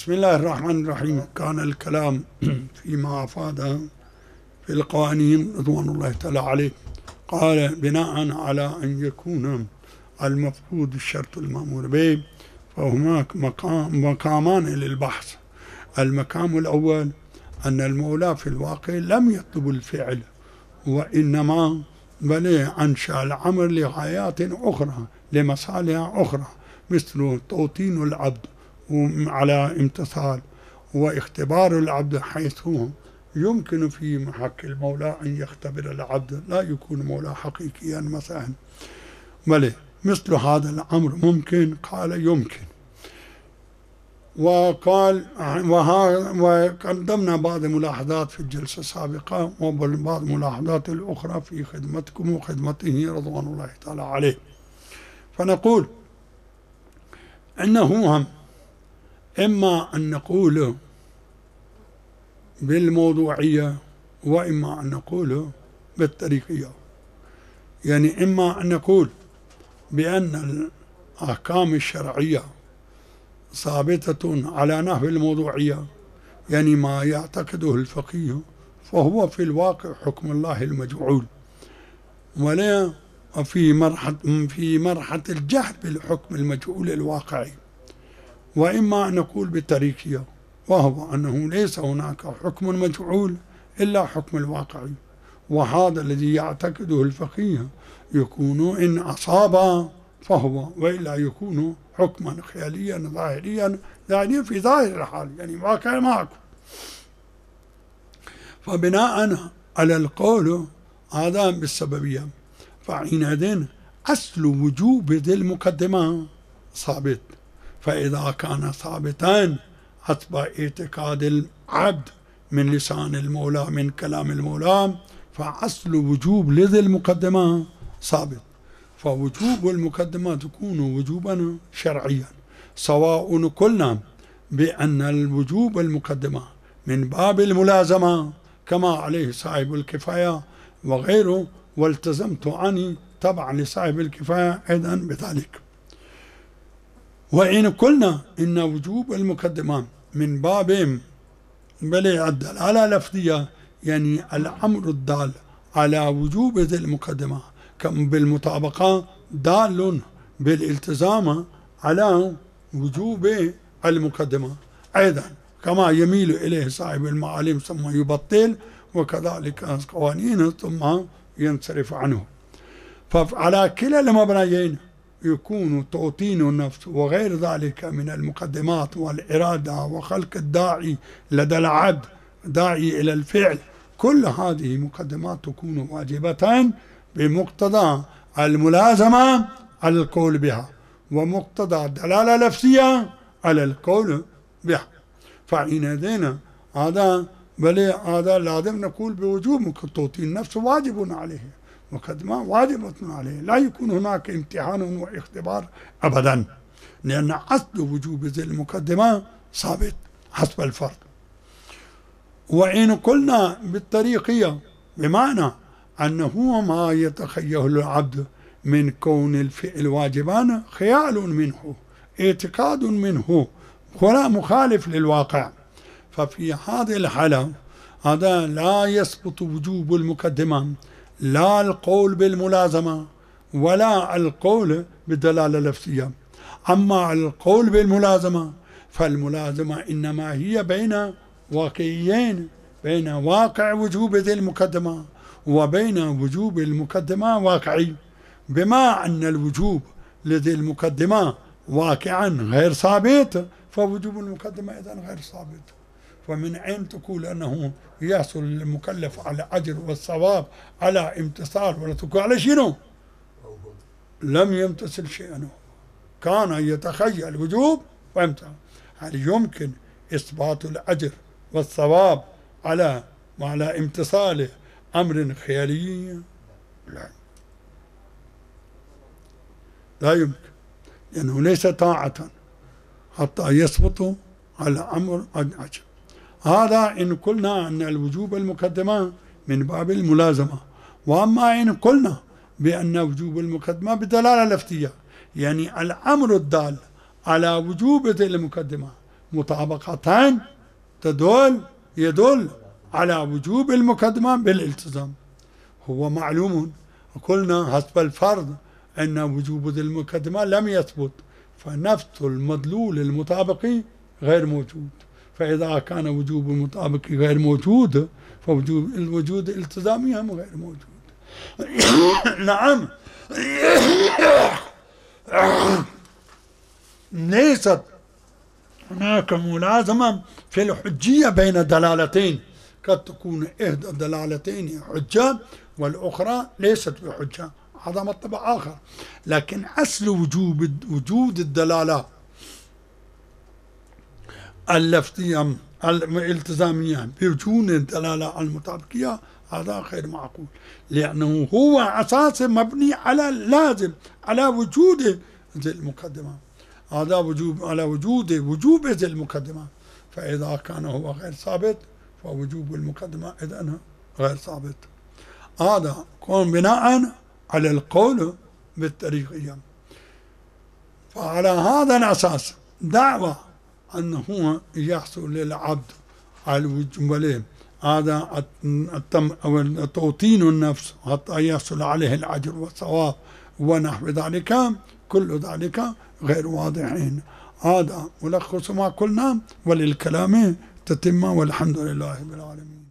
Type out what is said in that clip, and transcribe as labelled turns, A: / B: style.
A: بسم الله الرحمن الرحيم. كان الكلام فيما أفاده في القوانين رضوان الله تعالى عليه. قال بناء على أن يكون المفقود الشرط المأمور به، فهناك مقامان للبحث. المقام الأول أن المولى في الواقع لم يطلب الفعل، وإنما بل أنشأ الأمر لغايات أخرى، لمصالح أخرى، مثل توطين العبد على امتثال، واختبار العبد حيث يمكن في حق المولى أن يختبر العبد، لا يكون مولى حقيقيا مثلا، بل مثل هذا الأمر ممكن. قال يمكن، وقال وقدمنا بعض ملاحظات في الجلسة السابقة وبعض الملاحظات الأخرى في خدمتكم وخدمته رضوان الله تعالى عليه. فنقول إنه هم إما أن نقول بالموضوعية وإما أن نقول بالطريقية. يعني إما أن نقول بأن الأحكام الشرعية ثابتة على نحو الموضوعية، يعني ما يعتقده الفقيه فهو في الواقع حكم الله المجعول، ولا في مرحلة الجهل بالحكم المجعول الواقعي. وإما أن نقول بالتاريخية، وهو أنه ليس هناك حكم مجعول إلا حكم الواقعي، وهذا الذي يعتقده الفقيه يكون إن أصاب فهو، وإلا يكون حكما خياليا ظاهريا، يعني في ظاهر الحال، يعني واقع معكم. فبناء على القول هذا بالسببية، فحينئذ أصل وجوب ذي المقدمة ثابت. فإذا كان ثابتان حسب اعتقاد العبد من لسان المولى من كلام المولى، فأصل وجوب لذي المقدمة ثابت. فوجوب المقدمة تكون وجوبا شرعيا، سواء قلنا بأن الوجوب المقدمة من باب الملازمة كما عليه صاحب الكفاية وغيره، والتزمت عني تبعا لصاحب الكفاية أيضا بذلك. وإن قلنا إن وجوب المقدمة من باب بل الدلالة لفظية، يعني الأمر الدال على وجوب ذي المقدمة كم بالمطابقة دال بالالتزام على وجوب المقدمة أيضا، كما يميل إليه صاحب المعالم ثم يبطل، وكذلك قوانين ثم ينصرف عنه. فعلى كلا المبنيين يكون توطين النفس وغير ذلك من المقدمات والإرادة وخلق الداعي لدى العبد، داعي إلى الفعل، كل هذه مقدمات تكون واجبتان بمقتضى الملازمة على القول بها، ومقتضى الدلالة لفظية على القول بها. فحينئذ هذا لازم نقول بوجوب توطين النفس واجب عليه، مقدمة واجبة عليه، لا يكون هناك امتحان واختبار أبدا، لأن أصل وجوب ذي المقدمة ثابت حسب الفرض. وإن قلنا بالطريقية بمعنى أنه ما يتخيله العبد من كون الفعل واجبان خيال منه، اعتقاد منه، ولا مخالف للواقع، ففي هذه الحالة هذا لا يثبت وجوب المقدمة، لا القول بالملازمة ولا القول بالدلالة اللفظية. أما القول بالملازمة فالملازمة إنما هي بين واقعيين، بين واقع وجوب ذي المقدمة وبين وجوب المقدمة واقعي، بما أن الوجوب لذي المقدمة واقعا غير ثابت، فوجوب المقدمة إذن غير ثابت. ومن أين تقول أنه يحصل المكلف على أجر والثواب على امتثال، ولا تقول على شنو؟ لم يمتثل شيئا، كان يتخيل وجوب وامتثال. هل يمكن إثبات الأجر والثواب على امتثال أمر خيالي؟ لا يمكن، لأنه ليس طاعة حتى يثبت على أمر أجر. هذا إن قلنا أن الوجوب المقدمة من باب الملازمة. وأما إن قلنا بأن وجوب المقدمة بدلالة لفظية، يعني الأمر الدال على وجوب ذي المقدمة مطابقتان يدل على وجوب المقدمة بالالتزام. هو معلوم، قلنا حسب الفرض أن وجوب المقدمة لم يثبت، فنفس المدلول المطابقي غير موجود. فإذا كان وجوب المطابقي غير موجود فوجود الالتزامي هم غير موجود. نعم. ليست هناك ملازمة في الحجية بين دلالتين، قد تكون إحدى الدلالتين حجة والأخرى ليست بحجة، هذا مطلب آخر. لكن أصل وجود الدلالة اللفظية الالتزامية بوجود الدلالة المطابقية هذا غير معقول، لأنه هو أساس مبني على اللازم، على وجود ذي المقدمة. هذا على وجوب ذي المقدمة. فإذا كان هو غير ثابت فوجوب المقدمة إذن غير ثابت. هذا كون بناء على القول بالطريقية. فعلى هذا الأساس دعوة أنه يحصل للعبد على الوجوب هذا توطين النفس حتى يحصل عليه الأجر والثواب ونحو ذلك، كل ذلك غير واضحين. هذا ملخص ما قلنا، وللكلام تتم، والحمد لله رب العالمين.